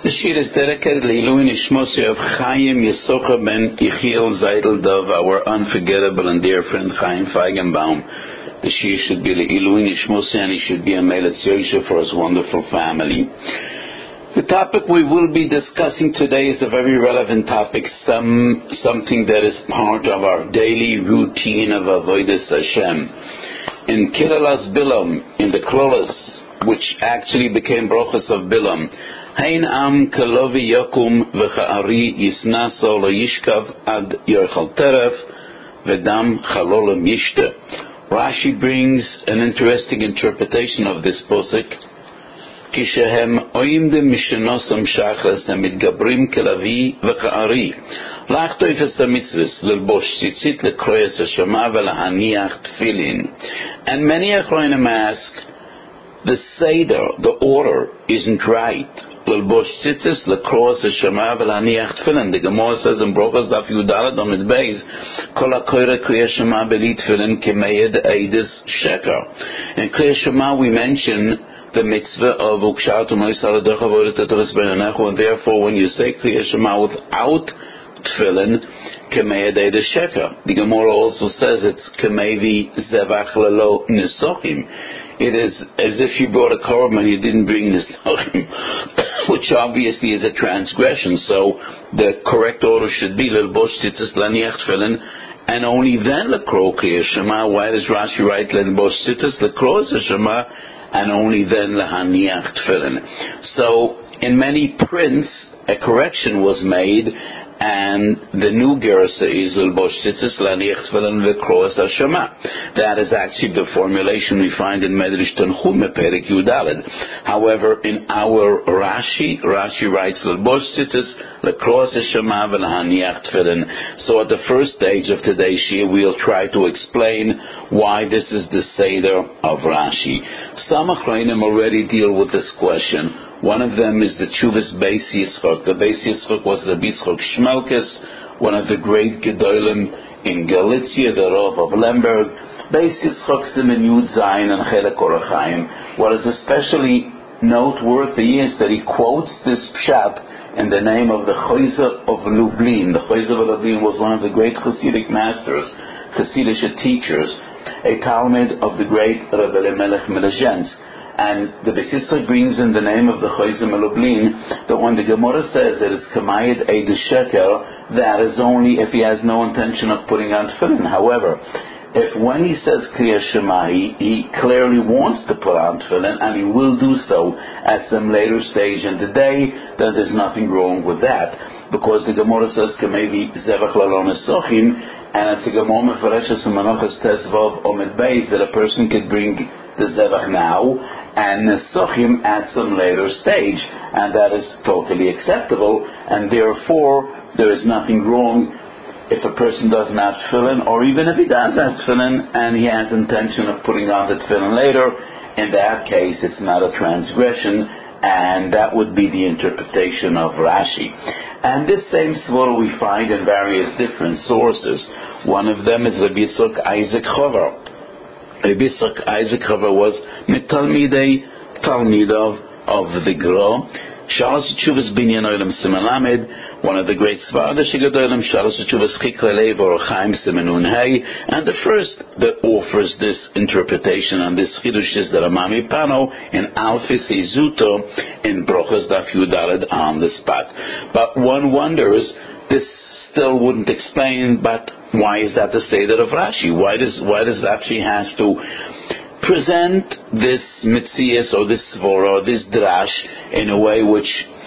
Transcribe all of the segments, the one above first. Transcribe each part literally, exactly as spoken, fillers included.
The shir is dedicated to Ilui Nishmosi of Chaim Yisocha ben Yechiel Zeidel Dov, our unforgettable and dear friend Chaim Feigenbaum. The shir should be Ilui Nishmosi, and he should be a Meletz Yosef for his wonderful family. The topic we will be discussing today is a very relevant topic, some something that is part of our daily routine of Avodas Hashem. In Kilalas Bilam, in the Klolas, which actually became Brochus of Bilam, Hein am kalovi yakum v'cha'ari yisnaso lo yishkav ad yerchal teref v'dam chalolem yishte. Rashi brings an interesting interpretation of this posuk. Kishehem oimdim mishenosam shachas amidgabrim kalavi v'cha'ari lachtoif es hamitzvos lelbosh tzitzit lekroyes hashama v'lahaniach tefillin. And many achronim ask, the seder, the order, isn't right. L'bosh tzitzis, l'kros hashama v'laniach tefillin. The Gemara says in Brochas Daf Yudalad Amid Beis, Kol hakoyre kriya shema b'li tefillin k'meyed eidus sheker. In kriya shema we mention the mitzvah of ukshat u'nois aladecha v'odet etoras b'nenechu, and therefore when you say kriya shema without tefillin, k'meyed eidus sheker. The Gemara also says it's k'mevi zevach lelo nisochim. It is as if you brought a korban and you didn't bring nisochim, which obviously is a transgression. So the correct order should be l'bosh tzitzis laniach tefillin, and only then l'kro kriya shema. Why does Rashi write l'bosh tzitzis l'kro shema, and only then l'haniach tefillin? So in many prints a correction was made, and the new gersa is l'bosh tzitzis laniach tefillin v'kro hashema. That is actually the formulation we find in Medrash Tanchum Perik Yudaled. However, in our Rashi, Rashi writes l'bosh tzitzis l'kro hashema v'lahaniach tefillin. So at the first stage of today's shir, we'll try to explain why this is the seder of Rashi. Some achronim already deal with this question. One of them is the Chuvas Beis Yitzchok. The Beis Yitzchok was the Yitzchok Shmelkes, one of the great Gedolim in Galicia, the Rav of Lemberg. Beis Yitzchok Simen Yud Zayin and Chelek Orachaim. What is especially noteworthy is that he quotes this pshat in the name of the Chayzer of Lublin. The Chayzer of Lublin was one of the great Hasidic masters, Hasidic teachers, a Talmud of the great Rebbe Elimelech Melezhensk. And the Beis Yitzchok brings in the name of the Chayzer Melublin that when the Gemara says that it's Kamayid Eidus Sheker, that is only if he has no intention of putting on tefillin. However, if when he says Kriya Shema, he, he clearly wants to put on tefillin, and he will do so at some later stage in the day, then there's nothing wrong with that. Because the Gemara says Kamayvi Zevach Lalon Esochim, and it's a Gemara Mefareshes and Manochas Tezvav Omed Beis that a person could bring the Zevach now and Nesochim at some later stage, and that is totally acceptable, and therefore there is nothing wrong if a person doesn't have tefillin, or even if he does have tefillin and he has intention of putting on the tefillin later. In that case, it's not a transgression, and that would be the interpretation of Rashi. And this same svara we find in various different sources. One of them is Rabbi Yitzchok Isaac Chover. Rabbi Yitzchok Isaac Chover was Mitalmidei Talmidov of the Gro. Shalos Tshuvas Binyan Olam Siman Lamed, one of the great Svardish Gedolim, Shalos Tshuvas Chiklelei Vorochaim Siman Nun Hey, and the first that offers this interpretation on this Chidush is the Ramami Pano in Alfis Izuto in Brochas Daf Yudaled on the spot. But one wonders, this still wouldn't explain, but why is that the seder of Rashi? Why does why does Rashi have to present this mitzias or this svara or this drash in a way which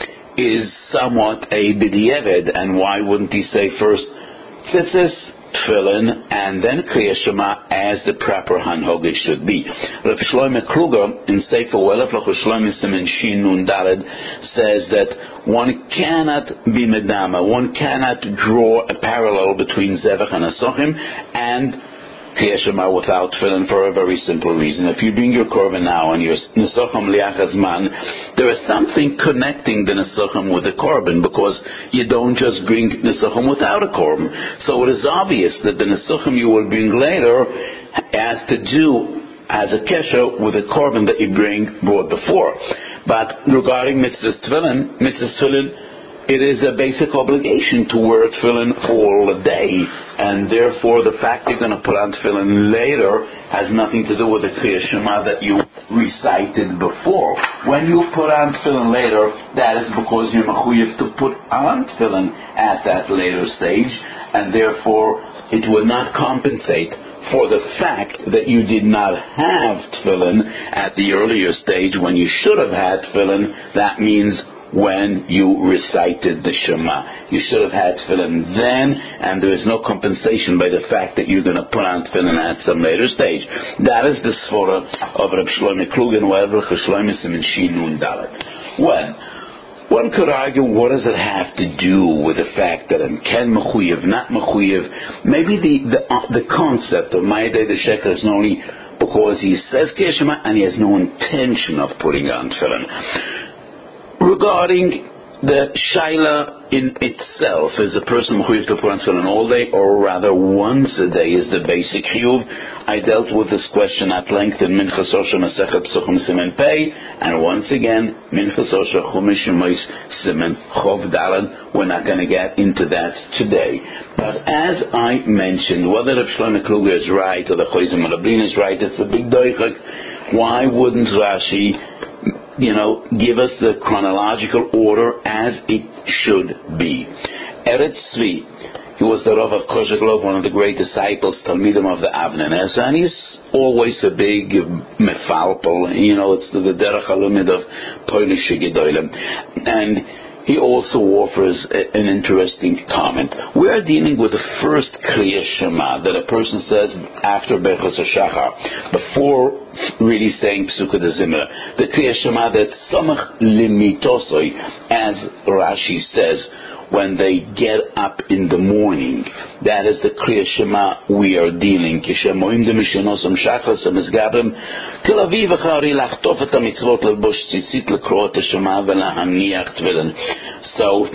is somewhat a b'diavad? And why wouldn't he say first tzitzis, tefillin, and then kriya shema as the proper hanhoga should be? Rav Shlomo Kruger in Sefer Welef Lachos Shlomo Siman Shin Nun Daled says that one cannot be medama, one cannot draw a parallel between zevach and asochim and kriya shema without tefillin for a very simple reason. If you bring your korban now and your nesochim liach hazman, there is something connecting the nesochim with the korban, because you don't just bring nesochim without a korban. So it is obvious that the nesochim you will bring later has to do as a kesher with a korban that you bring brought before. But regarding mitzvah tefillin, mitzvah tefillin, it is a basic obligation to wear tefillin all day, and therefore the fact you're going to put on tefillin later has nothing to do with the Kriya Shema that you recited before. When you put on tefillin later, that is because you're mechuyev to put on tefillin at that later stage, and therefore it will not compensate for the fact that you did not have tefillin at the earlier stage when you should have had tefillin. That means when you recited the Shema. You should have had tefillin then, and there is no compensation by the fact that you're going to put on tefillin at some later stage. That is the svara of Reb Shlomo Kluger and Weber Cheshlomis and Shin Nun Dalet. When one could argue, what does it have to do with the fact that I'm ken mechuyev, not mechuyev? Maybe the the, uh, the concept of Ma'adei the Sheker is only because he says Kriya Shema and he has no intention of putting on tefillin. Regarding the shaila in itself, is a person mechuyev to put on tefillin all day, or rather once a day is the basic chiyuv? I dealt with this question at length in Minchas Osher Masechet Psuchim Simen Pei, and once again Minchas Osher Chumash Shemois Simen Chov Dalet. We're not going to get into that today. But as I mentioned, whether Reb Shlomo Kluger is right or the Chozim Malablin is right, it's a big doichak. Why wouldn't Rashi, you know, give us the chronological order as it should be? Eretz Tzvi, he was the Rav of Kozheglov, one of the great disciples, Talmidim of the Avnei Nezer, and he's always a big mefalpel, you know, it's the, the Derech HaLumid of Polish Gedolim. And he also offers a, an interesting comment. We are dealing with the first Kriya Shema that a person says after Berchos HaShachar, before really saying Psukkah de Zimra. The Kriya Shema that Samach Limitosoi, as Rashi says, when they get up in the morning. That is the Kriya Shema we are dealing. Kishemoim de Mishenosam Shachas Amizgabrim Kilavi V'chari Lachtof et HaMitzvot L'bosh Tzitzit L'krot HaShema V'lahaniach Tvilin. So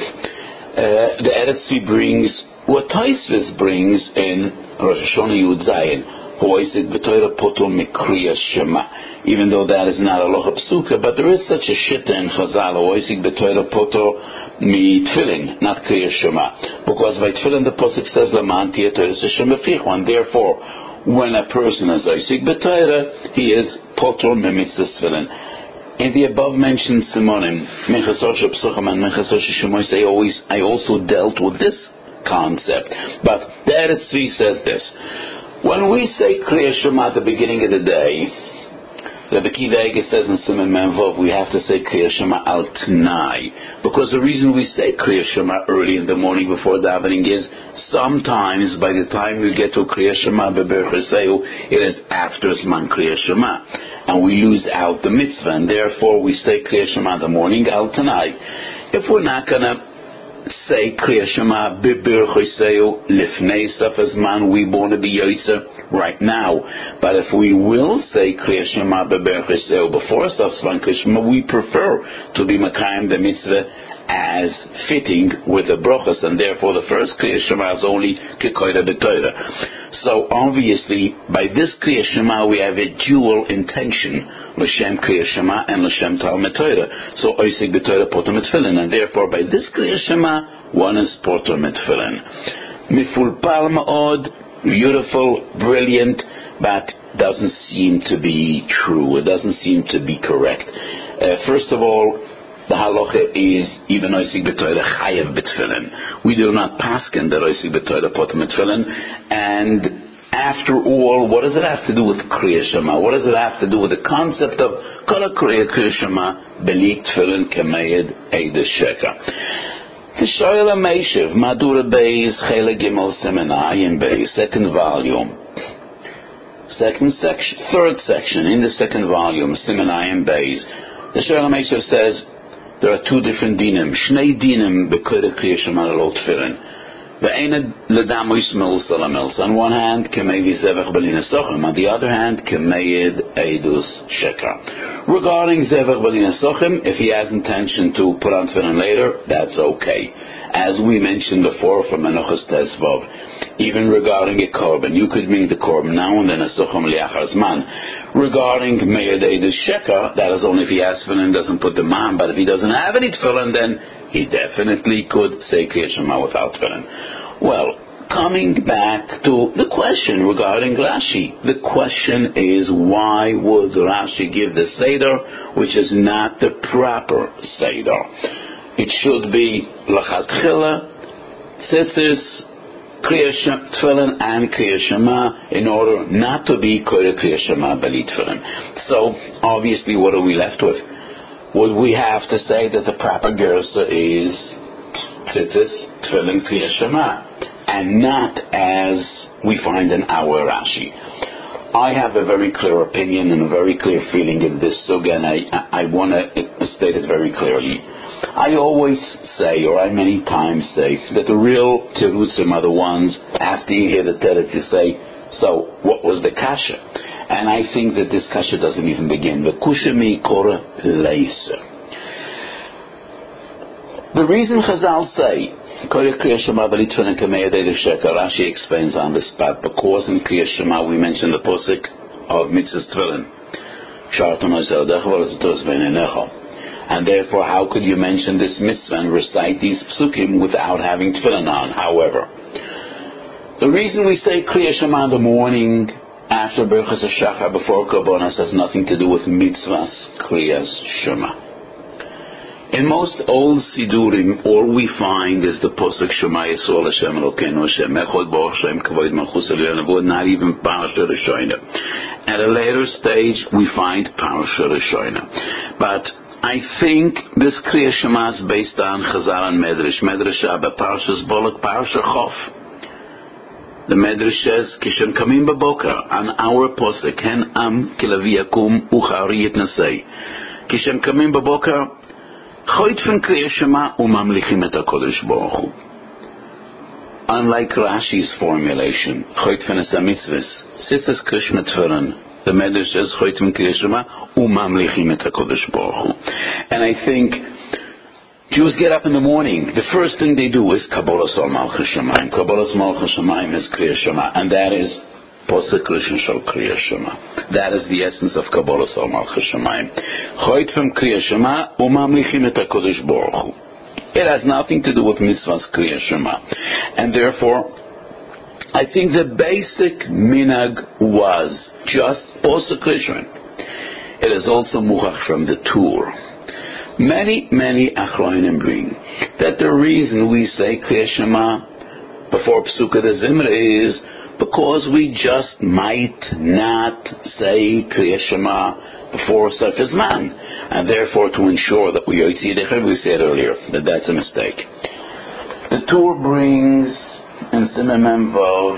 uh, the Eretz Tzvi brings what Taisvis brings in Rosh Hashanah Yud Zayin. Hoisik b'toira potul mikriya shema. Even though that is not a locha psuka, but there is such a shitta in Chazal. Hoisik b'toira potul mi tefillin, not kriya shema, because by tefillin the pasuk says laman tiyeh toira s'Hashem b'fichu, and therefore when a person is hoisik b'toira, he is potul mimitzvah tefillin. In the above mentioned simonim, Minchas Osher Psuchim and Minchas Osher Shemois, I always I also dealt with this concept. But the Eretz Tzvi says this. When we say Kriya Shema at the beginning of the day, Rebbe Akiva Eiger says in Siman Menvov, we have to say Kriya Shema al T'nai, because the reason we say Kriya Shema early in the morning before davening is sometimes by the time we get to Kriya Shema bebercheseu, it is after Zman Kriya Shema, and we lose out the mitzvah, and therefore we say Kriya Shema in the morning al T'nai. If we're not gonna say Kriya Shema b'berchoseu lifnei saf hazman, we want to be yoyser right now. But if we will say Kriya Shema b'berchoseu before saf zman Kriya Shema, we prefer to be makayim the mitzvah as fitting with the brachos, and therefore the first Kriya Shema is only kekoida b'toira. So obviously by this Kriya Shema we have a dual intention, l'shem Kriya Shema and l'shem Talmud Torah. So oisik b'toira poter mitfilin, and therefore by this Kriya Shema one is poter mitfilin. Mifulpal ma'od, beautiful, brilliant, but doesn't seem to be true. It doesn't seem to be correct. Uh, first of all, the halacha is even oisik b'toira chayev b'tefillin. We do not paskin that oisik b'toira poter mitfillin. And after all, what does it have to do with Kriya Shema? What does it have to do with the concept of kol Kriya Kriya Shema b'li tefillin k'mayed eida sheka? Kishoyel Meishiv Madura Beis Chele Gimel Seminayin Beis, second volume, second section, third section in the second volume, Seminayin Beis. The Shoyel Meishiv says there are two different dinim. Shnei dinim b'koda Kriya Shema lo tefillin. Ve'ena l'dam yismil salamils. On one hand, k'mei zevach b'lina sochem. On the other hand, k'mei eidus shekar. Regarding zevach b'lina sochem, if he has intention to put on tefillin later, that's okay. as we mentioned before from Menuchas Tezvav, even regarding a korban, you could bring the korban now and then a sucham liachar zman. Regarding Meyadei the Sheker, that is only if he has tefillin and doesn't put the man, but if he doesn't have any tefillin, then he definitely could say Kriyat Shema without tefillin. Well, coming back to the question regarding Rashi, the question is, why would Rashi give the Seder, which is not the proper Seder? It should be Lachatchila, Tzitzis, Kriyat Tefillin, and Kriyat Shema, in order not to be Koreh Kriyat Shema Bali Tefillin. So, obviously, what are we left with? Would we have to say that the proper Gersa is Tzitzis, Tefillin, Kriyat Shema, and not as we find in our Rashi? I have a very clear opinion and a very clear feeling in this sugya, and I, I want to state it very clearly. I always say, or I many times say, that the real Terutzim are the ones, after you hear the Teretz, you say, so, what was the Kasha? And I think that this Kasha doesn't even begin. The Kusha mi Korah Leisa. The reason Chazal say, Koreh Kriyat Shema Bali Tefillin Kameyadei the Sheker, Rashi explains on the spot, because in Kriyat Shema we mentioned the Pusik of Mitzvahs Tefillin. Shartam Hazel Decha V'Lazatos V'Neinecha. And therefore, how could you mention this mitzvah and recite these psukim without having tefillin on? However, the reason we say Kriyat Shema in the morning after Berachas HaShachar before Korbanos has nothing to do with mitzvahs Kriyat Shema. In most old Sidurim, all we find is the Posuk Shema Yisrael Hashem Elokeinu Hashem Echad Baruch Shem Kavod Malchus Elyon Avod, not even Parashat Rishonim. At a later stage, we find Parashat Rishonim. But I think this Kriyat Shema is based on Chazal and Medrash. Medrash Abba, Parashas Bolak, Parashat Chof. The Medrash says, Kishem Kamim Baboker, on our posuk, Hen Am Kilavi Yakum Uchari Yitnasei. Kishem Kamim Baboker, Choit from Kriyat Shema Umamlichim et HaKodesh Baruch Hu. Unlike Rashi's formulation, Choit from Esa Mitzvahs, Sitzes Krishma Tefillin, the Medrash says, Choit from Kriyat Shema Umamlichim et HaKodesh Baruch Hu. And I think Jews get up in the morning, the first thing they do is Kabbalah Sol Malchus Shemayim. Kabbalah Sol Malchus Shemayim is Kriyat Shema, and that is Posek Rishon Shel Kriyat Shema. That is the essence of Kabbalah Sol Malchus Shemayim. Choit from Kriyat Shema Umamlichim et HaKodesh Baruch Hu. It has nothing to do with mitzvahs Kriyat Shema, and therefore I think the basic minhag was just Posek Rishon. It is also muchach from the Tur. Many, many achronim bring that the reason we say Kriyat Shema before Pesukah de Zimra is because we just might not say Kriyat Shema before Sefes Man, and therefore to ensure that we Yotzi Yedechem, we said earlier that that's a mistake. The Tur brings in Siman Mem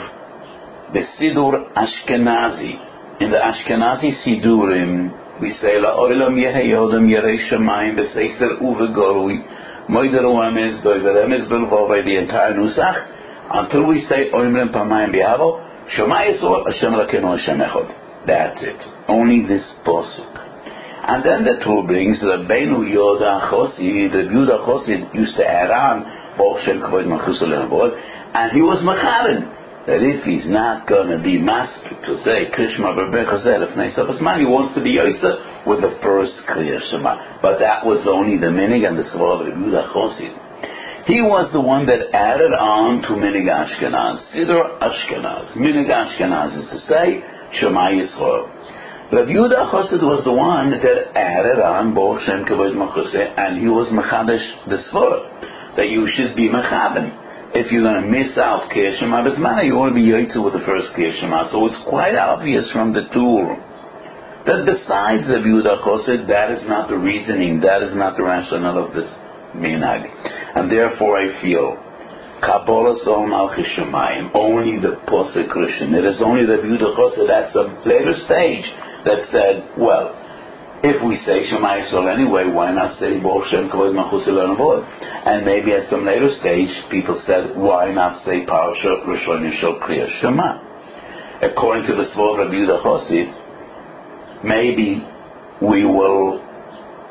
Vav the Sidur Ashkenazi. In the Ashkenazi Sidurim, we say La Olam Yehe Yodam Yerei Shemayim B'Seiser Uvegorui Moider U'Amiz Doiver Emiz Belvovei, the entire Nusach, until we say Oimrem Pamayim B'Yavo Shema Yisrael Hashem Elokeinu Hashem Echad. That's it. Only this posuk. And then the Tur brings the Beinu Yoda Chosi, the Yehuda Chosi used to add on Baruch Shem Kavod Malchus Elyon, and he was Macharin that if he's not going to be master to say Krishma Berbechazel if Neisavas Man, he wants to be Yotza with the first Kriyat Shema. But that was only the minig and the Svar of Yehuda Chosid. He was the one that added on to minig Ashkenaz, Siddur Ashkenaz. Minig Ashkenaz is to say Shema Yisrael. Rav Yehuda Chosid was the one that added on Baruch Shem Kavod Malchus, and he was Mechadash the Svar that you should be Mechadim. If you're going to miss out Kriyat Shema B'Zmana, you want to be Yotze with the first Kriyat Shema. So it's quite obvious from the Tur that besides the Yehuda Chosid, that is not the reasoning, that is not the rationale of this minhag. And therefore I feel Kabbalah Sol Malchus Shemayim, only the Posek Rishon. It is only the Yehuda Chosid, that's a later stage, that said, well, if we say Shema Yisrael anyway, why not say Baruch Shem Kavod Malchus Elyon Avod? And maybe at some later stage, people said, why not say Parashat Rishon Shel Kriyat Shema? According to the Svar of Yehuda Chosid, maybe we will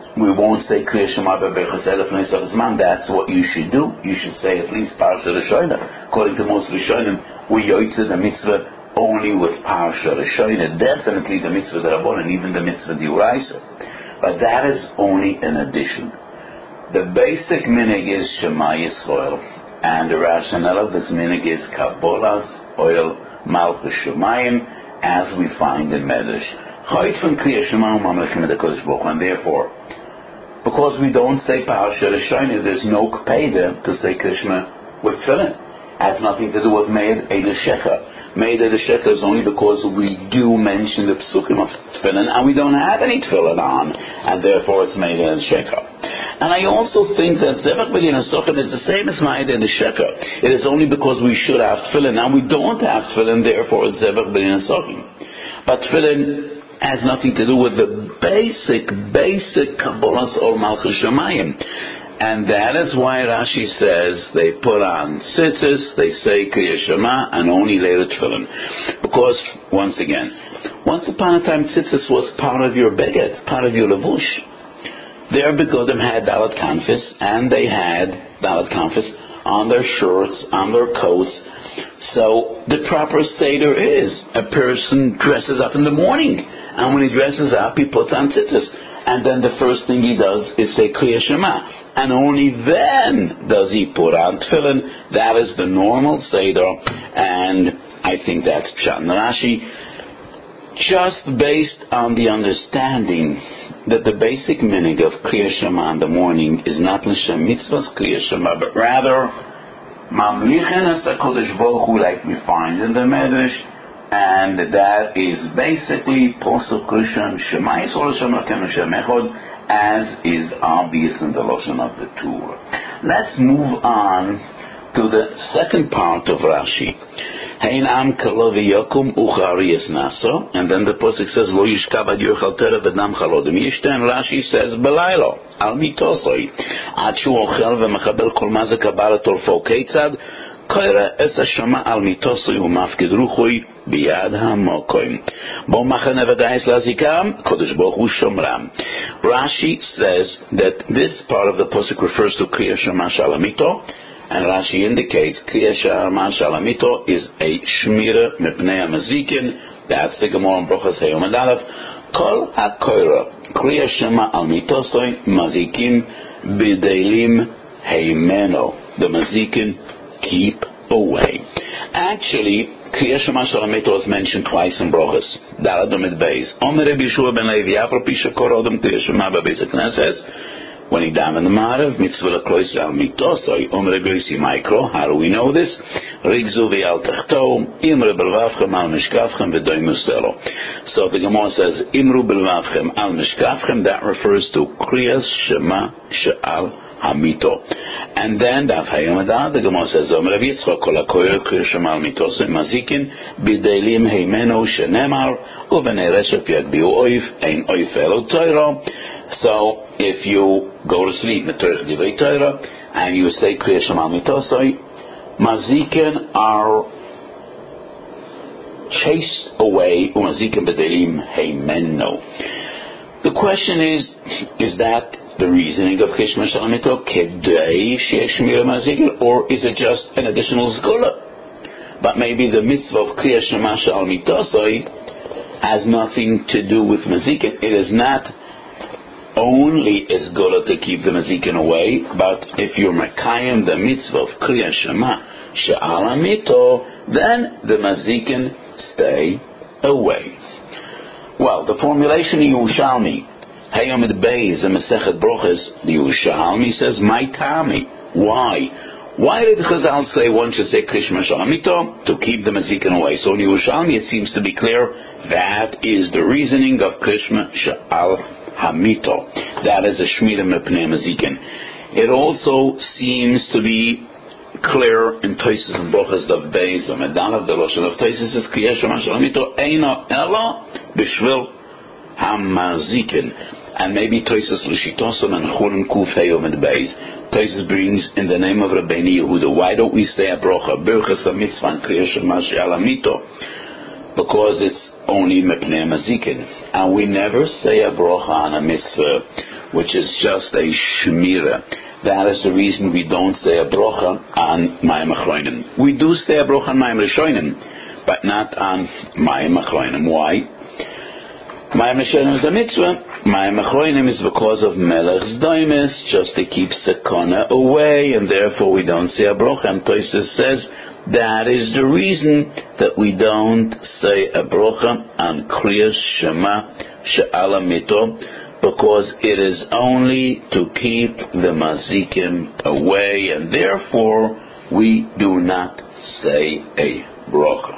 we won't say Kriya Shema Be'Berachas Elef Neisach Zman. That's what you should do. You should say at least Parsha Rishonim. According to most Rishonim, we yoytze the mitzvah only with Parsha Rishonim. Definitely the mitzvah D'Rabbanan, and even the mitzvah D'Oraisa. But that is only an addition. The basic minig is Shema Yisrael, and the rationale of this minig is Kabbalas Oil Malchus Shemayim, as we find in Medrash. Chayt from Kriya Shema Mamlechem D'Kodesh Baruch Hu, and therefore, because we don't say Parashat Rishonim, there's no kpeda to say Krishma with tefillin. It has nothing to do with Meid Eid Shecha. Meid Eid Shecha is only because we do mention the psukim of tefillin, and we don't have any tefillin on, and therefore it's Meid Eid Shecha. And I also think that Zevach B'din HaSochim is the same as Meid Eid Shecha. It is only because we should have tefillin, and we don't have tefillin, therefore it's Zevach B'din HaSochim. But tefillin has nothing to do with the basic, basic Kabbalas or Malchus Shemayim. And that is why Rashi says they put on tzitzis, they say Kriya Shema, and only later tefillin. Because, once again, once upon a time tzitzis was part of your beged, part of your levush. Their begodim had dalat kanfis, and they had dalat kanfis on their shirts, on their coats. So the proper seder is a person dresses up in the morning, and when he dresses up, he puts on tzitzis, and then the first thing he does is say Kriya Shema, and only then does he put on tefillin. That is the normal seder, and I think that's Pshat in Rashi, just based on the understanding that the basic minig of Kriya Shema in the morning is not l'shem mitzvahs Kriya Shema, but rather Mamlichen as HaKadosh Baruch Hu, like we find in the Medrash, and that is basically Posuk Rishon Shema Yisrael Hashem Elokeinu Shem Echad, as is obvious in the Lashon of the Torah. Let's move on to the second part of Rashi. Hein am kalo v'yakum uchariyas naso, and then the Posuk says Lo yishkav ad yochal tereh v'dam chalodim yishta, and Rashi says Belaylo al mitosoi ad shu ochel v'mechabel kol ma ze kabbalat orfo keitzad koira es hashama al mitosoi u'mafkid ruchui biyad hamokoim bo machane v'dais lazikam Kodesh Baruch Hu shomram. Rashi says that this part of the Posuk refers to Kriya Shema Shalamito, and Rashi indicates Kriya Shema Shalamito is a Shmira Mipnei HaMazikin. That's the Gemara in Brochas Hayom and Aleph. Kol HaKoira Kriya Shema Al Mitosoi Mazikim B'Deilim Heimeno. The Mazikin keep away. Actually, Kriya Shema Shalamito is mentioned twice in Brochas. Daladom Beis. Omer Rabbi Yeshua ben Levi Afro Pisha Korodom Kriya Shema B'Beis HaKnesses. When he down in the Marav, mitzvah l'klois al mitosoi, umre goysi mikro. How do we know this? Rigzu v'al techto, imre belvavchem al mishkavchem v'doy muselo. So the Gemara says, imru belvavchem al mishkavchem, that refers to Kriyas Shema She'al Hamito. And then, Daf Hayom Adad, the Gemara says, umre v'yitzchak kol hakoyer Kriyas Shema al mitosoi mazikin, b'deilim heimeno shenemar, uvenei reshef yagbiu oif, ein oif elo toiro. So, if you go to sleep, and you say Kriya Shema Mitosoi, Mazikin are chased away, Umazikin B'Delim Heimeno. The question is, is that the reasoning of Kriya Shema Shalamito, Kedei Sheyesh Shmira Mazikin, or is it just an additional zgula? But maybe the mitzvah of Kriya Shema Shalamito has nothing to do with Mazikin. It is not only is gula to keep the mazikin away, but if you're makayim the mitzvah of Kriya Shema She'al Hamito, then the mazikin stay away. Well, the formulation in Yerushalmi, Hayom Ed Beis and Masechet Brochas, the Yerushalmi says, "My tami." Why? Why did Chazal say one should say Kriya Shema She'al Hamito? To keep the mazikin away. So in Yerushalmi it seems to be clear that is the reasoning of Kriya Shema She'al Hamito. That is a Shmira Mepnei Mazikin. It also seems to be clear in Tosis and Brochas Dav Beis, and Medalav the Lashon of Tosis is Kriya Shema Shalamito Eino Elo B'Shvil HaMazikin. And maybe Tosis L'Shitosam and Chulin Kuf Hayom Ed Beis. Tosis brings in the name of Rabbeinu Yehuda. Why don't we say a Brocha Berchas HaMitzvah Kriya Shema Shalamito? Because it's only Mepnei Mazikin. And we never say a Brocha on a mitzvah which is just a shmira. That is the reason we don't say a brocha on Mayim Achronim. We do say a brocha on Mayim Rishonim, but not on Mayim Achronim. Why? Mayim Rishonim is a mitzvah. Mayim Achronim is because of Melech's Daimis, just to keep Sekona away, and therefore we don't say a brocha. And Tosfos says that is the reason that we don't say a brocha on Kriyas Shema She'ala Mito, because it is only to keep the mazikim away, and therefore we do not say a brocha.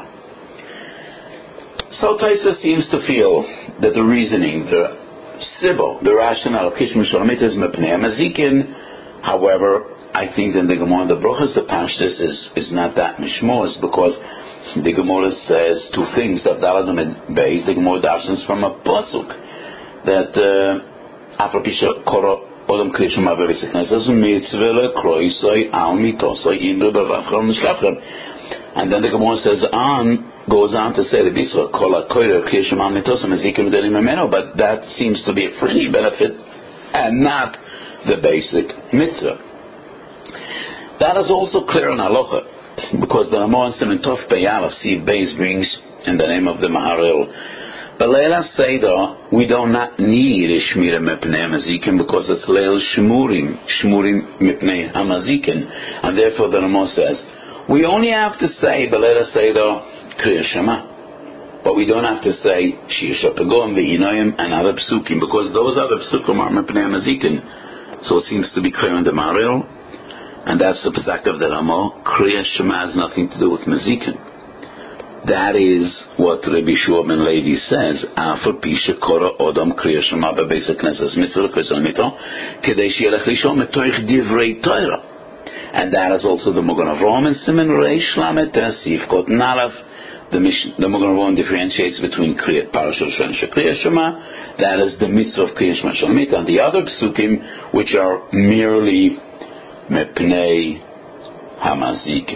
So Tosfos seems to feel that the reasoning, the sibo, the rationale, kishma shalamit is mepnei mazikin. However, I think that the Gemara, the brochas, the pashtus is is not that mishmos, because the Gemara says two things. That Daladam Beis, the Gemara darshans from a pasuk that afropisha koro odom krishma abevisiknas as mitzvah kroisoi al mitosoi imre bavachram mishkafram. And then the Gemara says on goes on to say the bisra kol hakoyer krishma al mitosoi mazikim delim memeno, but that seems to be a fringe benefit and not the basic mitzvah. That is also clear in halacha, because the Ramah in Siman Tov Peyal of Siv Beis brings in the name of the Maharil. But Leila Seder, we do not need a Shmira Mepnei Hamazikin, because it's Leil Shmurim, Shmurim Mepnei Hamazikin, and therefore the Ramah says, we only have to say Leila Seder Kriya Shema, but we don't have to say Shir Shapagom, V'Hinoyim, and other Psukim, because those other Psukim are Mepnei Hamazikin. So it seems to be clear in the Maharil. And that's the psak of the Ramah. Kriya Shema has nothing to do with Mazikin. That is what Rabbi Shua ben Levi says. Afal pisha kora odom Kriya Shema bebeis hakneses mitzvah l'kosel mito kedei sheyelech lishon metoich divrei Torah. And that is also the Magen Avraham in Siman Reish Lamed Sif Kot Nalaf. The the Magen Avraham differentiates between Kriyat Parashat Shon Shekriya Shema. That is the mitzvah of Kriya Shema Shalomit, and the other psukim which are merely Mepnei Hamazikim.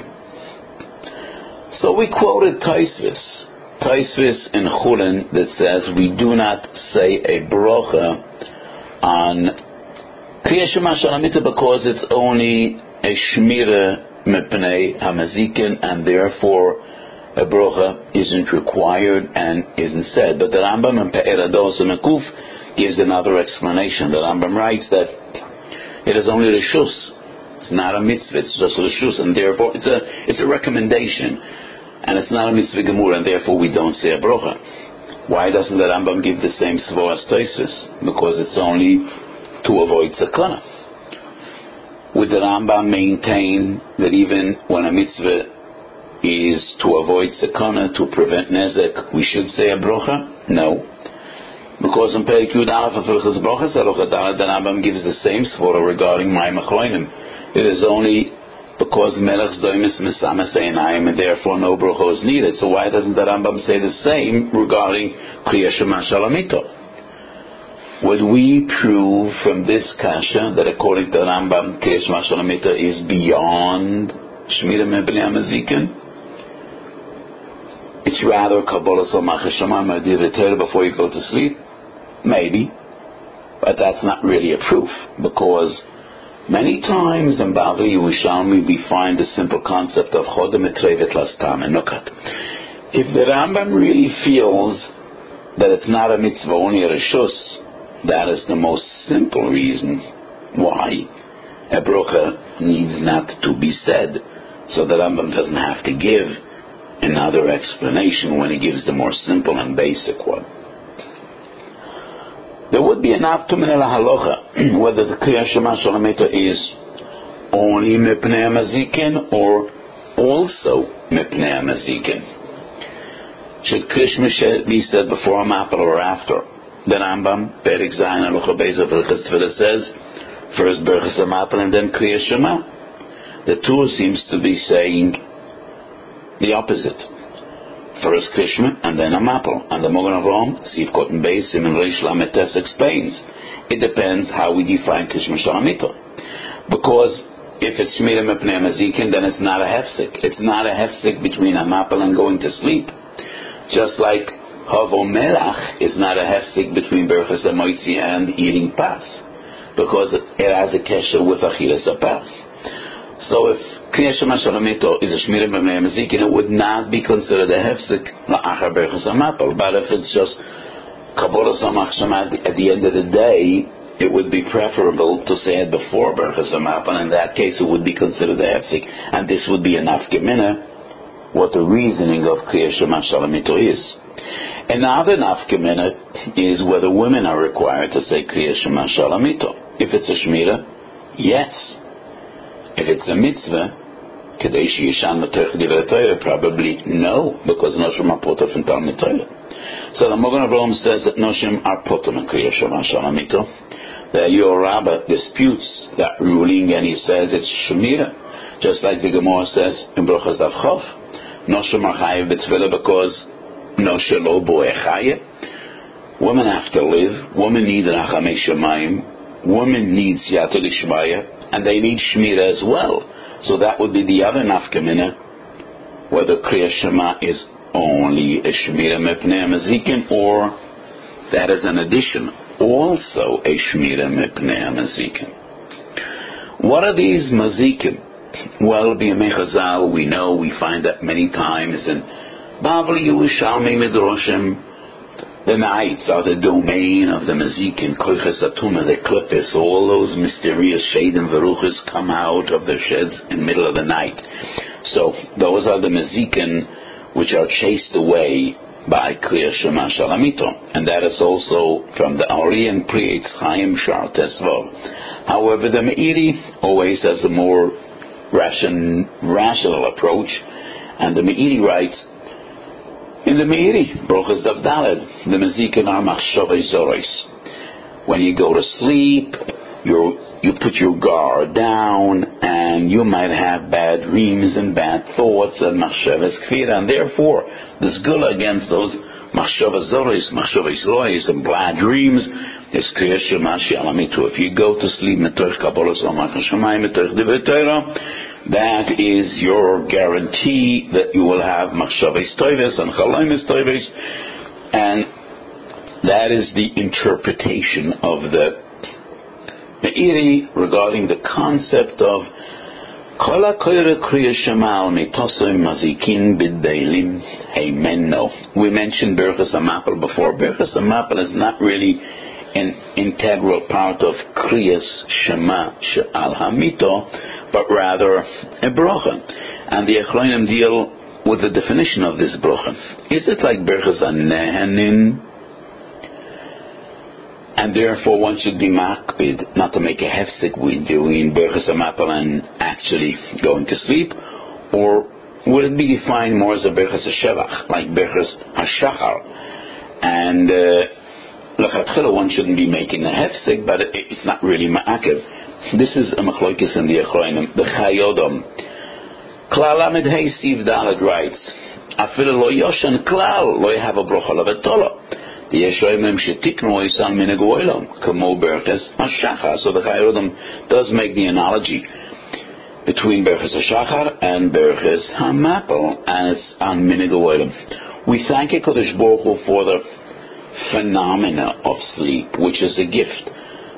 So we quoted Tosfos, Tosfos in Chulin, that says we do not say a brocha on Kriya Shema Shalamita because it's only a Shmira Mepnei Hamazikin, and therefore a brocha isn't required and isn't said. But the Rambam in Pe'er Ados Mekuf gives another explanation. The Rambam writes that it is only Rishus. It's not a mitzvah, it's just a reshus, and therefore it's a it's a recommendation, and it's not a mitzvah gemur, and therefore we don't say a brocha. Why doesn't the Rambam give the same svor as Tosfos? Because it's only to avoid sakana. Would the Rambam maintain that even when a mitzvah is to avoid sakana, to prevent nezek, we should say a brocha? No. Because in Perek Yud Aleph of Hilchos Brochas Halacha Daled, the Rambam gives the same svara regarding Mayim Achronim. It is only because Melech's Doimis Mesames Einayim, and therefore no brocha is needed. So why doesn't the Rambam say the same regarding Kriya Shema Shalamito? Would we prove from this kasha that according to the Rambam Kriya Shema Shalamito is beyond Shmira Mepnei Hamazikin? It's rather Kabbalah Salmach Shema Ma'dir before you go to sleep? Maybe. But that's not really a proof, because many times in Bavli Yerushalmi we find the simple concept of Chodem Etrevet Lastam and Nukat. If the Rambam really feels that it's not a mitzvah, only a reshus, that is the most simple reason why a brocha needs not to be said. So the Rambam doesn't have to give another explanation when he gives the more simple and basic one. There would be an aftumin el halacha whether the Kriya Shema Shalamita is only Mepnei Hamazikin or also Mepnei Hamazikin. Should Krishma be said before a mapel or after? The Rambam, Perek Zayin Halacha Beis of Hilchos Tefillah says first Berachas HaMapel and then Kriya Shema. The Tur seems to be saying the opposite. First Krishma and then a Mapel. And the Magen Avraham, Siv Kotten Beis, Siman Reish Lamed Tes explains. It depends how we define Krishma Shalamito. Because if it's Shmira Mepnei Hamazikin, then it's not a hefsek. It's not a hefsek between a Mapel and going to sleep. Just like Havo Melach is not a hefsek between Berachas HaMoitzi and eating pas. because it, it has a kesher with Achilas Apas. So if Kriya Shema Shalamito is a Shmira B'mei Mazikin, it would not be considered a Hefsek La'achar Berchas HaMapel. But if it's just Kabbalah Samach Shema at the end of the day, it would be preferable to say it before Berchas HaMapel. In that case, it would be considered a Hefsek. And this would be an Nafkamina, what the reasoning of Kriya Shema Shalamito is. Another Nafkamina is whether women are required to say Kriya Shema Shalamito. If it's a Shmira, yes. If it's a mitzvah, Kadesh Yishan Matoich Divrei Torah, probably no, because Noshim are potter from Talmud Torah. So the Mogen Avraham says that Noshim are potter from Kriya Shema Shalamito. The Yor Rabbah disputes that ruling, and he says it's Shemira, just like the Gemara says in Brochas Daf Chof. Noshim are chayiv b'tefillah because Noshim lo boeh chayiv. Women have to live. Women need Rachamei Shemayim. Women need Siyata Lishmaya. And they need Shmira as well. So that would be the other nafkamina, whether Kriya Shema is only a Shmira Mepnei Mazikin, or that is an addition, also a Shmira Mepnei Mazikin. What are these Mazikin? Well, B'yamei Chazal, we know, we find that many times in Bavli, Yerushalmi, Midrashim. The nights are the domain of the Mazikin, Koiches Atuma, the Klippis. All those mysterious Shadim Veruchas come out of their sheds in the middle of the night. So those are the Mazikin which are chased away by Kriya Shema Shalamito. And that is also from the Ari and Pri Eitz Chaim Shar Tesvav. However, the Meiri always has a more ration, rational approach. And the Meiri writes, in the Meiri, Brochas Daf Daled, the Mazikin are Machshavei Zoros. When you go to sleep, you you put your guard down, and you might have bad dreams and bad thoughts and Machshavei Kfira, and therefore, this gula against those Machshavei Zoros, Machshavei Zoros, and bad dreams is Kriya Shema Shalamito. If you go to sleep, Metoch Kabbalah Samach Shemayim, Metoch Divrei Torah, that is your guarantee that you will have Machshavei Toivos and Chalamis Toivos, and that is the interpretation of the Meiri regarding the concept of Kol HaKoyre Kriya Shema Al Mitosoim Mazikin B'Deilim Heimeno. We mentioned Berchas HaMapel before. Berchas HaMapel is not really an integral part of Kriyas Shema Al Hamito, but rather a brocha. And the Echlonim deal with the definition of this brocha. Is it like Berchas HaNehenin? And therefore one should be makbid not to make a hefsek with doing Berchas HaMapel and actually going to sleep? Or would it be defined more as a Berchas HaShevach, like Berchas HaShachar? And L'chatchila, one shouldn't be making a hefsek, but it's not really ma'akev. This is a machloikis in the Echroinim, the Chayodom. Klal Lamed Hey Siv Daled writes, Afil lo yoshan klal lo have a brocha levetolo. The Yeshoimim shetiknu oisan mineg oilam kamo berches hashachar. So the Chayodom does make the analogy between berches hashachar and berches hamapel as on mineg oilam. We thank HaKadosh Baruch Hu for the phenomena of sleep, which is a gift.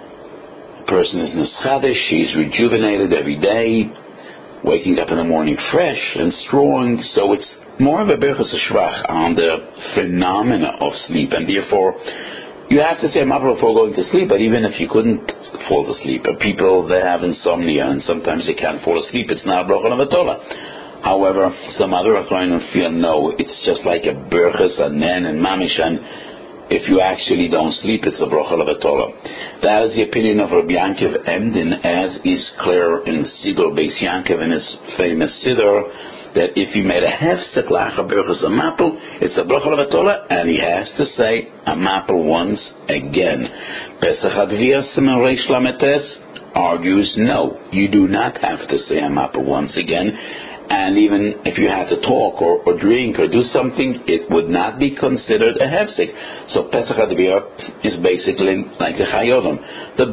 A person is neschadish, he's rejuvenated every day, waking up in the morning fresh and strong. So it's more of a berchus hashvach on the phenomena of sleep, and therefore you have to say a mapel before going to sleep. But even if you couldn't fall asleep, people that have insomnia and sometimes they can't fall asleep, it's not a brocha levatola. However, some other Achronim feel no, it's just like a berchus and nen and mamish, and if you actually don't sleep, it's a brocha levatola. That is the opinion of Rabbi Yankiv Emden, as is clear in Siddur Beis Yankiv in his famous Siddur, that if he made a hefsek lacha berchus a mapel, it's a brocha levatola, and he has to say a mapel once again. Pesach Advias Reish Lametes argues no, you do not have to say a mapel once again. And even if you had to talk or, or drink or do something, it would not be considered a hefsek. So Pesach Adviah is basically like the Chayodom. The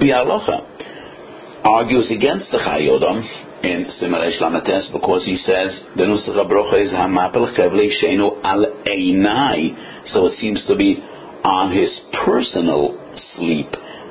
Bialocha argues against the Chayodom in Simaresh Lamates, because he says the Nusach HaBrocha is Hamapel Chevlei Sheinu Al Einai, so it seems to be on his personal sleep,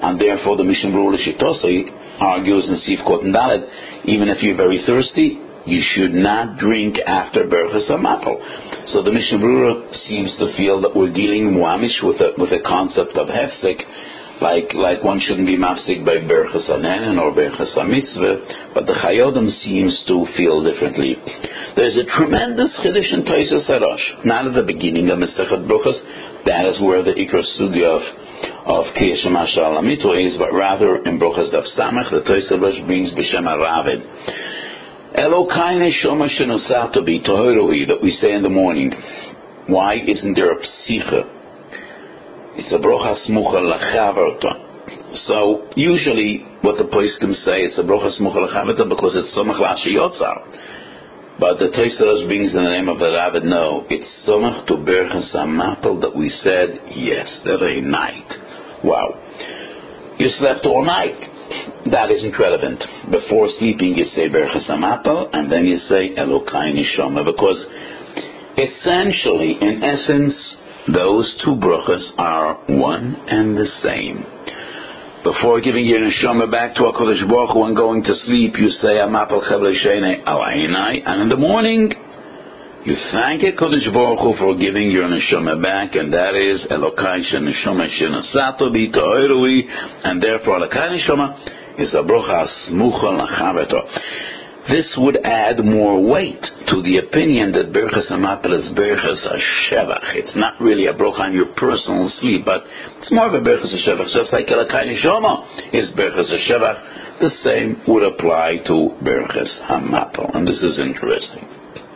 And therefore the Mishnah Berurah Shitosai argues in Sif Kot and Dalet, even if you're very thirsty, you should not drink after Berchas HaMapel. So the Mishnah Berurah seems to feel that we're dealing muamish with a with a concept of hefsek, like like one shouldn't be mafsik by Berchas HaNenen or Berchas HaMitzvah, but the Chayodim seems to feel differently. There's a tremendous chiddush in Tosfos Harosh, not at the beginning of Masechet Bruchos. That is where the Ikar Sugya of of Kriya Shema Shal Hamito is, but rather in Bruchos Daf Samach, the Tosfos Harosh brings B'Shem HaRavid. Elokai neshama shenosata bi tohoroi, that we say in the morning. Why isn't there a psicha? It's a brocha smucha lachavarta. So usually what the poskim say is a brocha smucha lachavarta because it's somach lashi yotzar. But the Tosfos Harosh brings in the name of the Ravid, no, it's somach to berchas hamapel that we said yes, that a night. Wow, you slept all night. That isn't relevant. Before sleeping you say Berchas HaMapel and then you say Elokai Neshama, because essentially, in essence, those two brachas are one and the same. Before giving your Neshama back to HaKadosh Baruch Hu and going to sleep, you say Hamapel Chevle Sheinei Al Einai, and in the morning you thank HaKadosh Baruch Hu for giving your Neshama back, and that is Elokai Neshama Shenasato Bi To'orui, and therefore Elokai Neshama is a brocha smucha lachaveto. This would add more weight to the opinion that Berchas HaMapel is Berchas HaShevach. It's not really a brocha on your personal sleep, but it's more of a Berchas HaShevach, just like Elokai Neshama is Berchas HaShevach. The same would apply to Berchas HaMapel, and this is interesting.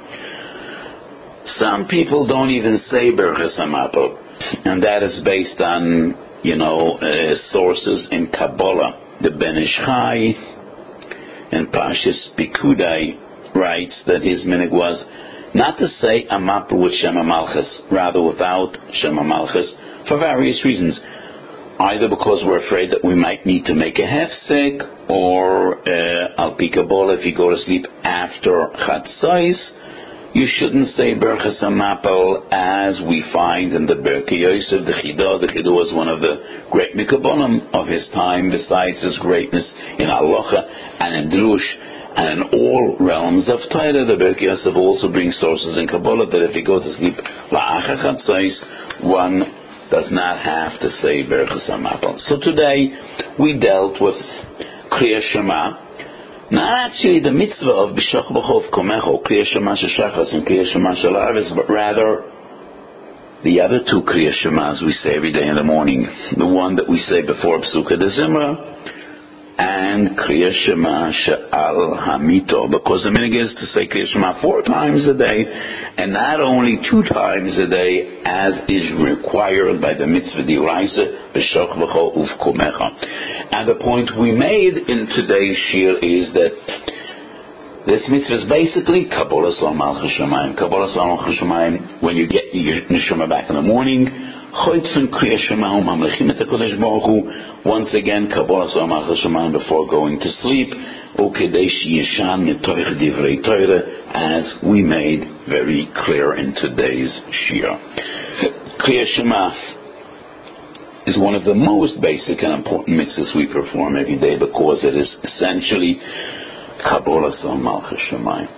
Some people don't even say Berchas HaMapel, and that is based on, you know, uh, sources in Kabbalah. The Ben Ish Chai and Pashas Pikudai writes that his minhag was not to say Hamapel with Shema Malchus, rather without Shema Malchus, for various reasons. Either because we're afraid that we might need to make a hefsek, or uh, Al Pi Kabbalah, if you go to sleep after Chatzos, you shouldn't say Berchas HaMapel as we find in the Berkei Yosef, the Chidah. The Chidah was one of the great Mikabonim of his time, besides his greatness in Halacha and in Drush and in all realms of Torah. The Berkei Yosef also brings sources in Kabbalah that if you go to sleep La'achar Chatzos, one does not have to say Berchas HaMapel. So today we dealt with Kriya Shema, not actually the mitzvah of B'Shach B'Chov Komecho, Kriya Shema Sheshachas and Kriya Shema Shalavis, but rather the other two Kriya Shemas we say every day in the morning. The one that we say before Psuka de Zimra, and Kriya Shema She'al Hamito, because the minhag is to say Kriya Shema four times a day, and not only two times a day, as is required by the mitzvah d'oraisa B'Shach B'Chov Uvkomecha. And the point we made in today's shir is that this mitzvah is basically Kabbalah Sal Malchus Shamayim. Kabbalah Sal Malchus Shamayim, when you get your neshama back in the morning, Choytfen Kriya Shema Mamlechim et HaKadosh Baruch Hu, once again Kabbalah Sal Malchus Shamayim before going to sleep, Ukedesh Yishan Mitoich Divrei Torah, as we made very clear in today's shir. Kriya Shema is one of the most basic and important mitzvahs we perform every day, because it is essentially Kabbalah Sal Malchus Shamayim.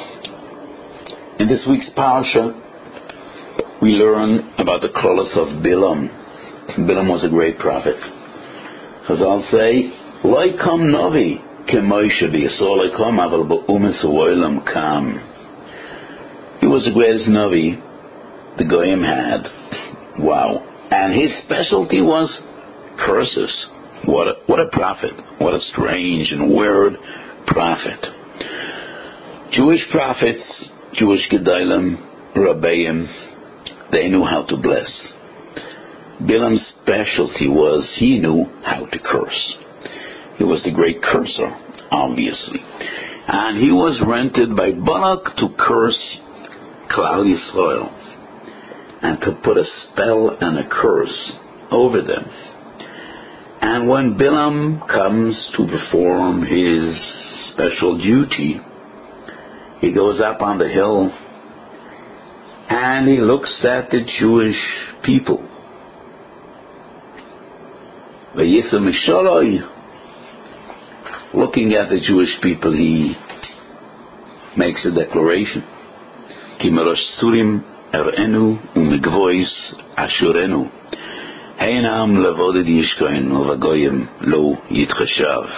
In this week's parasha, we learn about the klolos of Bilam. Bilam was a great prophet. Chazal say, "Loi kam novi ke Moshe b'Yisrael loi kam aval ba'umes ha'olam kam." He was the greatest novi the Goyim had. Wow. And his specialty was curses. What a, what a prophet. What a strange and weird prophet. Jewish prophets, Jewish Gedolim, Rabbeim, they knew how to bless. Bilam's specialty was he knew how to curse. He was the great curser, obviously. And he was rented by Balak to curse Klal Yisrael, and to put a spell and a curse over them. And when Bilam comes to perform his special duty, he goes up on the hill and he looks at the Jewish people. V'yisa mishaloi. Looking at the Jewish people, he makes a declaration. Ki merosh tzurim erenu umigvois ashurenu. Heinam levoded yishkoin uvagoyim lo yitchashav.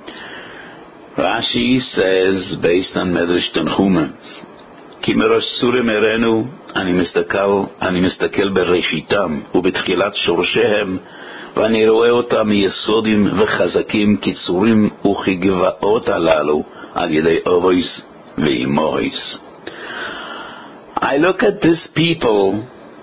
Rashi says, based on Medrash Tanchuma, Ki merosh tzurim erenu ani mistakel ani mistakel bereshitam ubetchilat shorshehem ואני רואה אותם מיסודים וחזקים קיצורים וכגבעות הללו על ידי אבויס ואימויס. I look at this people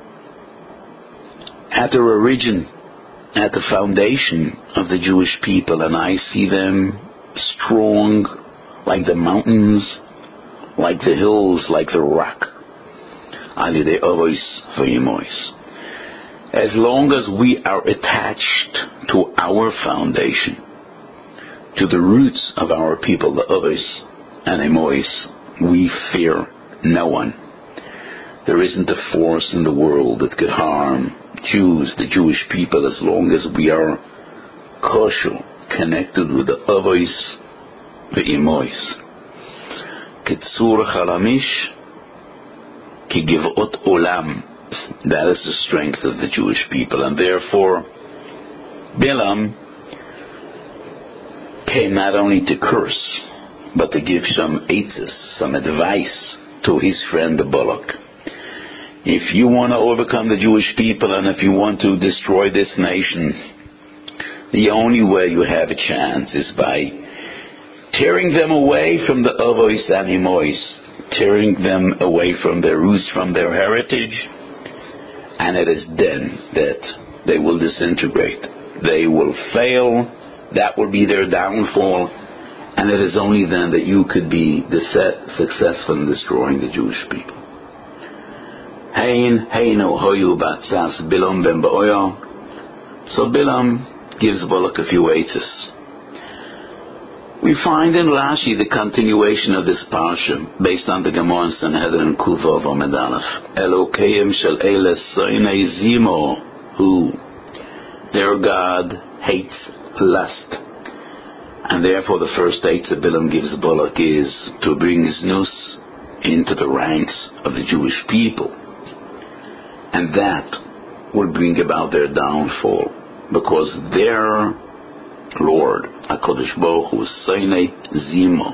at their origin, at the foundation of the Jewish people, and I see them strong like the mountains, like the hills, like the rock. על ידי אבויס ואימויס. As long as we are attached to our foundation, to the roots of our people, the Avos and Emois, we fear no one. There isn't a force in the world that could harm Jews, the Jewish people, as long as we are kosher, connected with the Avos, the Emois. Ketzur Chalamish, Ki Givot Olam. That is the strength of the Jewish people, and therefore Bilam came not only to curse, but to give some eitzes, some advice to his friend Balak. If you want to overcome the Jewish people, and if you want to destroy this nation, the only way you have a chance is by tearing them away from the Avos and Imois, tearing them away from their roots, from their heritage. And it is then that they will disintegrate. They will fail. That will be their downfall. And it is only then that you could be successful in destroying the Jewish people. Hein, heino, hoyu, batzas, Bilam ben Ba'oya. So Bilam gives Balak a few eitzes. We find in Rashi the continuation of this parsha based on the Gemara in Sanhedrin Kuvov Amud Aleph. Elokeim shel eles soinei zimo, who their God hates lust, and therefore the first eight that Bilam gives Balak is to bring his noose into the ranks of the Jewish people, and that will bring about their downfall, because their Lord, HaKadosh Baruch Hu, Soinei Zimo.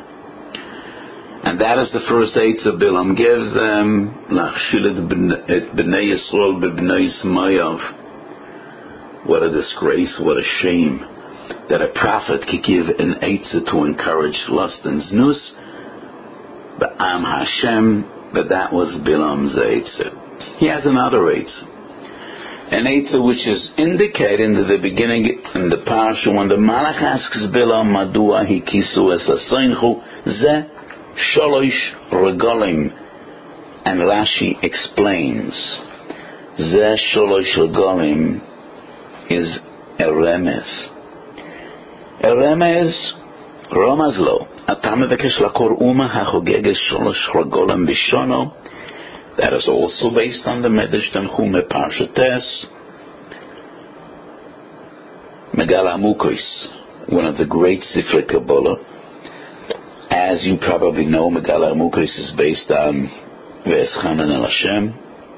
And that is the first eight that Bilam gives them, Lachshil et B'nai Yisrael B'b'nai Ismayav. What a disgrace, what a shame, that a prophet could give an eitzah to encourage lust and znus, but Am Hashem, but that was Bilam's eitzah. He has another eitzah. An eitzah which is indicated in the beginning in the parsha when the Malach asks Bilam Madua hikisu es asoinchu ze sholosh regalim, and Rashi explains ze sholosh regalim is a remez. A remez romazlo atam mevekesh lakor uma hachogeges sholosh regalim bishono. That is also based on the Medrash Tanchuma Parsha Tes. Megala Mukos, one of the great Sifrei Kabbalah. As you probably know, Megala Mukos is based on Ve'eschanan el Hashem.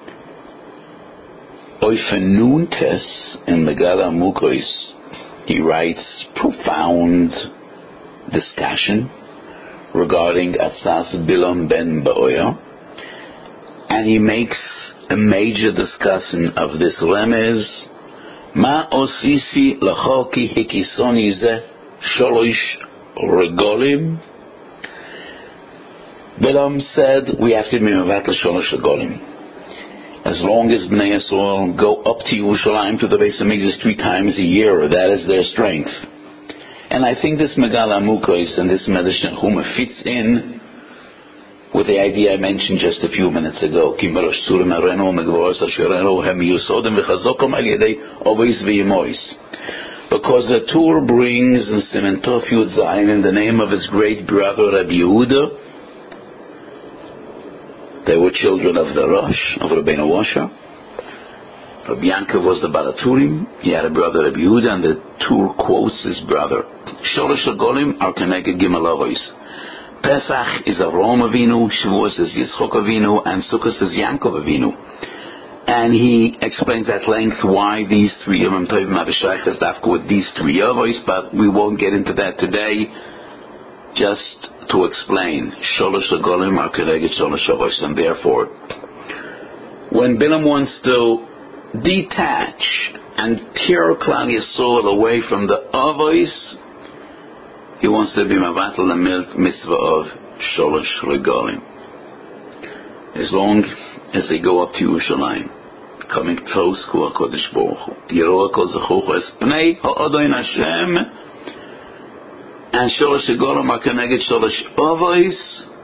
Oifenun Tes, in Megala Mukos, he writes profound discussion regarding Atzas Bilam ben Ba'oya. And he makes a major discussion of this remez. Ma osisi lachoki hikisoni ze sholosh regolim. Bilam said we have to be mevatel sholosh regolim. As long as Bnei Yisrael go up to Yerushalayim to the Beis Hamikdash three times a year, that is their strength. And I think this Megala Mukos and this Medrash Tanchuma fits in with the idea I mentioned just a few minutes ago. Because the Torah brings in Siman Tov Yud Zayin in the name of his great brother Rabbi Yehuda. They were children of the Rosh, of Rabbeinu Washa. Rabbi Yankov was the Balaturim. He had a brother, Rabbi Yehuda, and the Tur quotes his brother. Sholosh Hagolim are connected Gimel Avos. Pesach is Avraham Avinu, Shavuos is Yitzchok Avinu, and Sukkot is Yankov Avinu. And he explains at length why these three Yom Tovim have a shaychus dafka with these three Avos, but we won't get into that today. Just to explain, Sholosh Hagolim are connected Sholosh Avos, and therefore, when Bilam wants to detach and tear Klal Yisrael away from the Avos, he wants to be Mavatal the mitzvah of Sholosh Regalim. As long as they go up to Yerushalayim, coming close to HaKadosh Baruch Hu, Yeroah Kol Zechuch Es Pnei HaAdoin Hashem, and Sholosh Regalim are connected Sholosh Avos,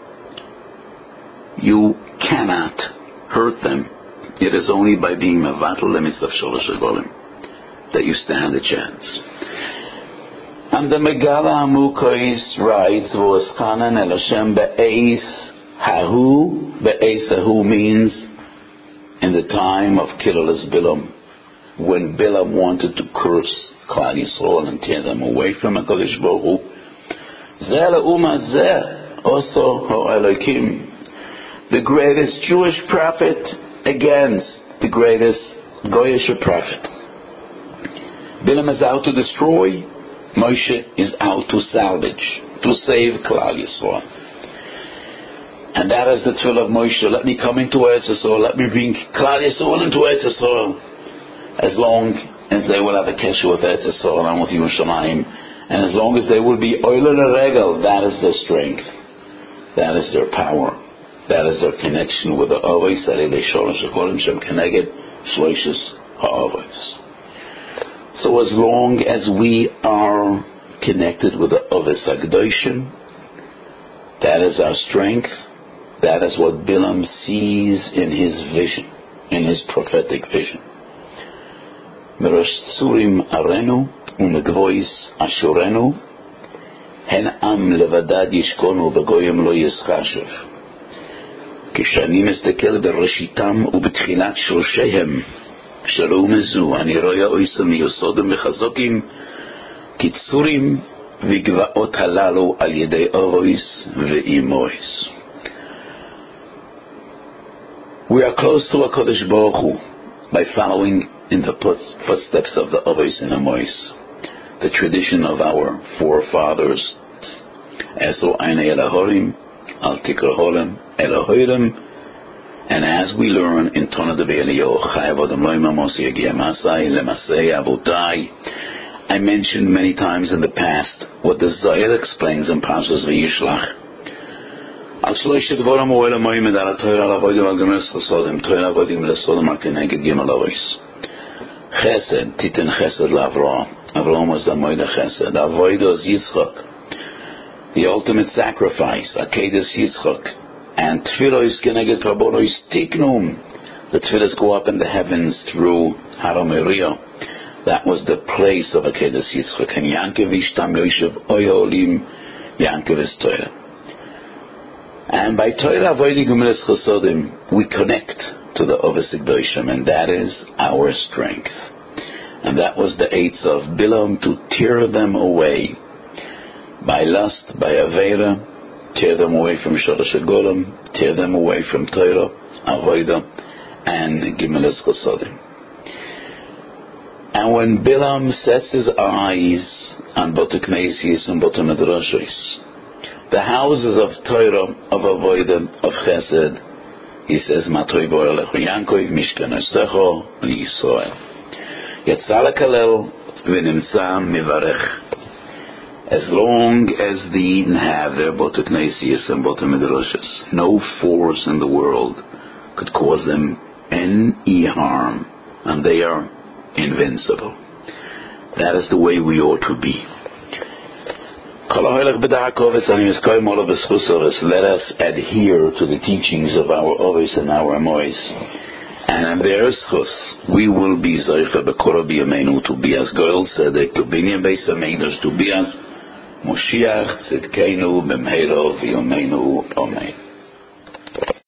you cannot hurt them. It is only by being Mavatal the mitzvah of Sholosh Regalim that you stand a chance. And the Megala Amukos writes, V'oschanan el Hashem be'eis hahu. Be'eis hahu means in the time of Kilulus Bilam, when Bilam wanted to curse Klal Yisrael and tear them away from HaKadosh Baruch Hu. Zeh le'uma zeh oso ha'elokim. The greatest Jewish prophet against the greatest Goyish prophet. Bilam is out to destroy, Moshe is out to salvage, to save Klal Yisrael. And that is the tefillah of Moshe. Let me come into Eretz Yisrael. Let me bring Klal Yisrael into Eretz Yisrael. As long as they will have a kesher with Eretz Yisrael and with Yerushalayim, and as long as they will be oiler regel, that is their strength. That is their power. That is their connection with the Avos. That is the Sholosh Hagolim Shem Keneged Shloishes HaAvos. So as long as we are connected with the Avos HaKadoshim, that is our strength. That is what Bilam sees in his vision, in his prophetic vision. Merosh Tzurim Arenu Umegvois Ashurenu Hen Am Levadad Yishkonu Begoyim Lo Yischashev. כשאני מסתכל בראשיתם ובתחילת שורשיהם שלא מזו, אני רואה אויסם מיוסודם וחזוקים קיצורים וגבעות הללו על ידי אבויס ואימויס. We are close to HaKadosh Baruch Hu by following in the footsteps of the Avos and Amois, the tradition of our forefathers. Ezo Einei Elahorim, Al Tikraholem, Elohorim, and as we learn in Tona de Be'elio, Chayav Adam Loim Amos Yegia Masai, Lemasei Avutai, I mentioned many times in the past what the Zayir explains in Parshas Vayishlach. Al Shlosh Dvorim Oel Moimed Al Torah Avodim Al Gemes Chasodim, Torah Avodim Lesodim Al Keneged Gimel Avos. Chesed, Titen Chesed LaAvraham. Avraham was the Moed Chesed. Avodos Yitzchak, the ultimate sacrifice, Akedes Yitzchak, and Tfilos Keneged Karbonos Tiknum. The Tfilos go up in the heavens through Har HaMoriah. That was the place of Akedes Yitzchak. And Yankev Ishtam Yoshev Oyolim, Yankev is Torah. And by Torah Avodim Gemeles Chasodim, we connect to the Avos HaKadoshim, and that is our strength. And that was the eights of Bilam, to tear them away by lust, by Avera, tear them away from Sholosh Hagolim, tear them away from Torah, Avodah, and Gemeles Chasodim. And when Bilam sets his eyes on Botei Knesses and Botei Midrashos, the houses of Torah, of Avodah, of Chesed, he says, Matoi Boyalech Yankov, Mishkan Esecho, Yisrael. Yetzal Kalel, V'nimtza Mivarech. As long as the Eden have their Botei Knesses and Botei Midrashos, no force in the world could cause them any harm, and they are invincible. That is the way we ought to be. Let us adhere to the teachings of our Avos and our Amois, and in their schus we will be Zeicha B'Korah B'Yameinu to be as Goel Tzedek, to Binyan Beis Hamikdash, to be as Moshiach Tzidkeinu B'Mheira V'Yameinu. Amen.